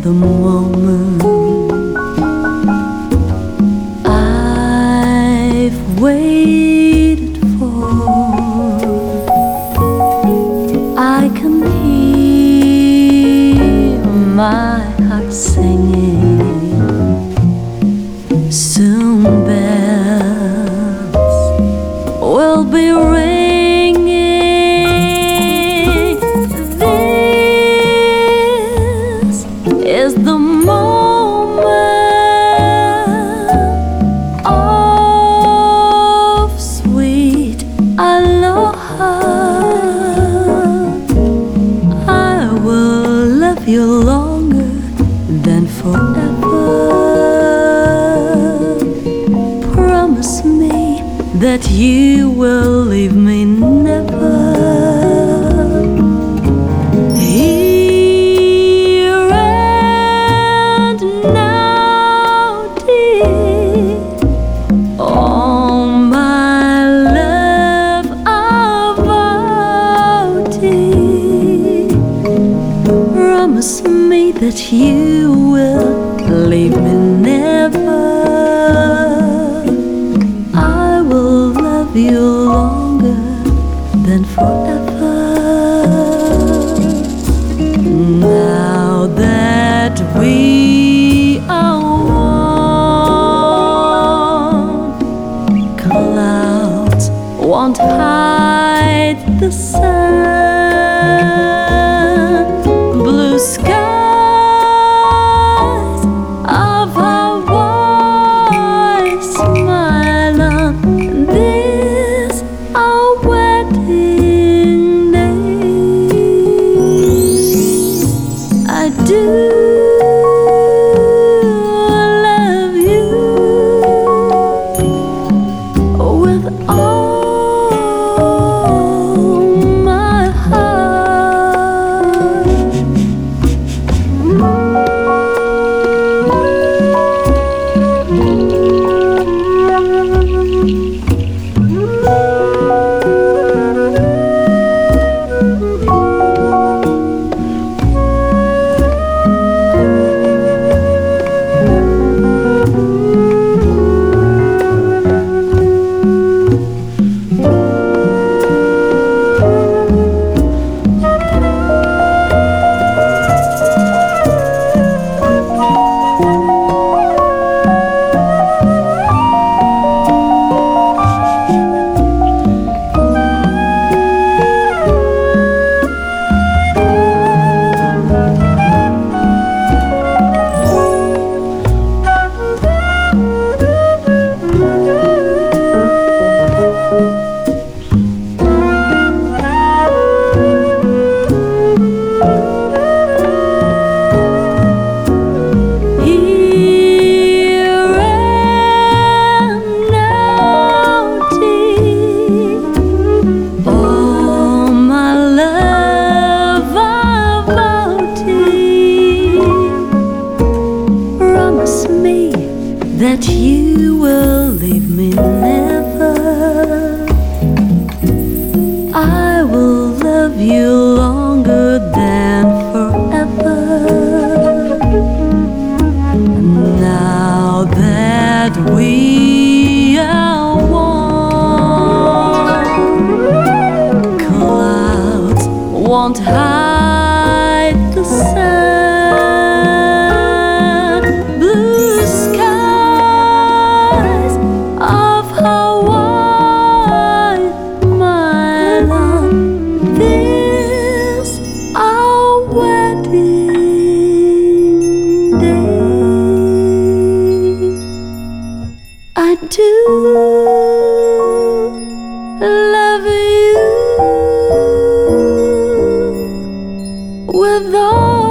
the moment I've waited for. I can hear my heart singing. Soon bells will be ringing. This is the moment of sweet aloha. I will love you longer than forever. Promise me that you will leave me never. Here and now, dear, all my love about thee. Promise me that you will leave me never. I will love you longer than forever. Now that we are one, clouds won't hide the sun. Blue skies of Hawaii smile on this our wedding day. I do love you with all my heart. That you will leave me never. I will love you longer than forever. Now that we are one, clouds won't hide the sun. Blue skies of Hawaii, my love, this our wedding day. I do love you with all